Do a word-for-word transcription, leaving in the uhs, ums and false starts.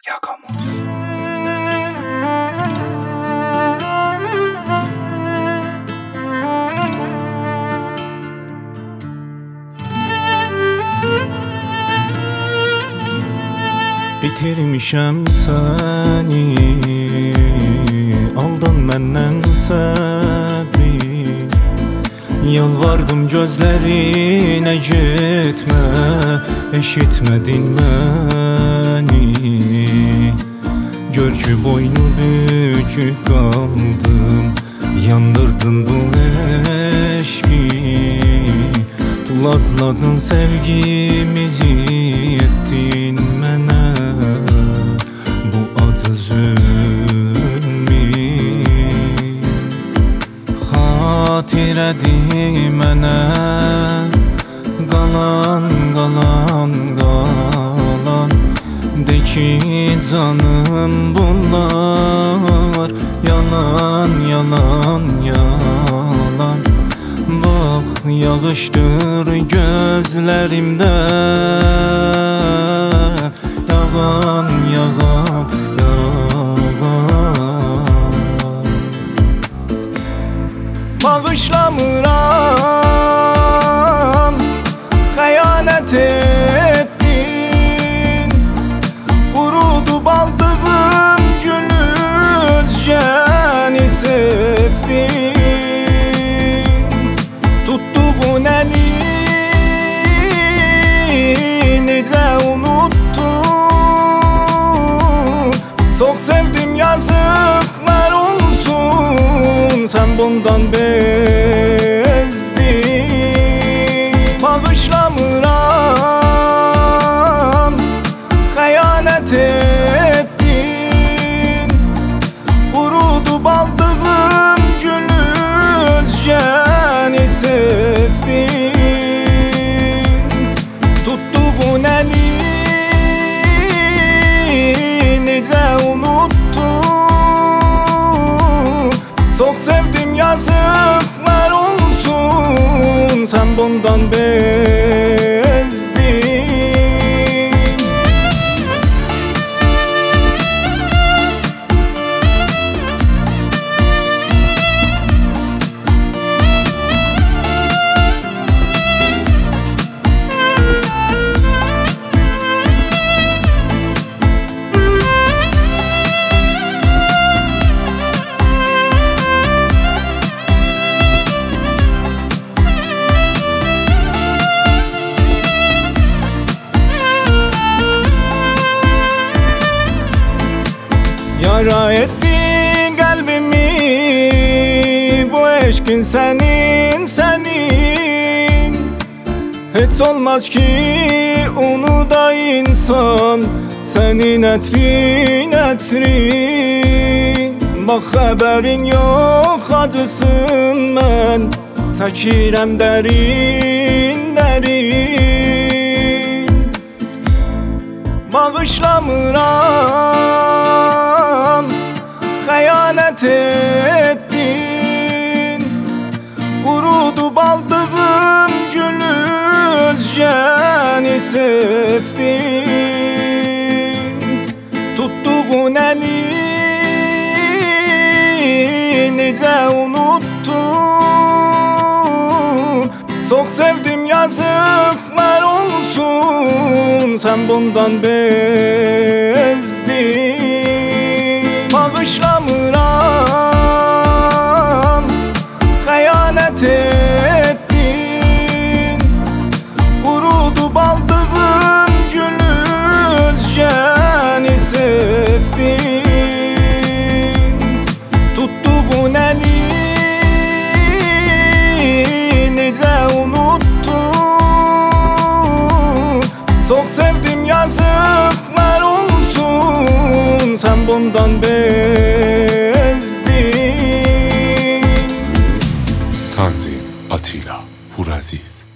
Yakamoz. Bitirmişəm səni, aldın məndən səbri. Yalvardım gözlərinə getmə, eşitmədin məni. Gör ki boynu bükük qaldım, yandırdın bu eşki. Tulazladın sevgimizi, ettin mənə bu acı zülmü. Xatirədir mənə qalan, qalan, qalan. De ki canım bunlar yalan, yalan, yalan. Bak yağışdır gözlerimde, yağan, yağan, yağan. Bağışlamıram, xəyanət ettin. Qurudu baldığım gülüz jəni seçdin. Tuttu bu nəni, necə unuttun. Çox sevdim yazıqlar olsun, sən bundan bezdin. Bağışlamıram, xəyanət ettin. Qurudu baldığım gülüz jəni seçdin. Tuttu bu nəni, necə unuttun. Çox sevdim yazıqlar olsun, sən bundan bezdin. Yara ettin kalbimi, bu eşkin senin, senin. Hiç olmaz ki onu da insan, senin etrin, etrin. Bak haberin yok acısın, mən çəkirəm derin, derin. Bağışlamıram, xəyanət ettin. Qurudu baldığım gülüz jəni seçdin. Tuttuğun əli, necə unuttun. Çox sevdim yazıqlar olsun, sən bundan bezdin. Bağışlamıram, xəyanət ettin. Qurudu baldığım gülüz jəni seçdin. Tuttuğun əli, necə unuttun. Çox sevdim yazıqlar olsun, sən bundan bezdin. Tanzim Atilla Puraziz.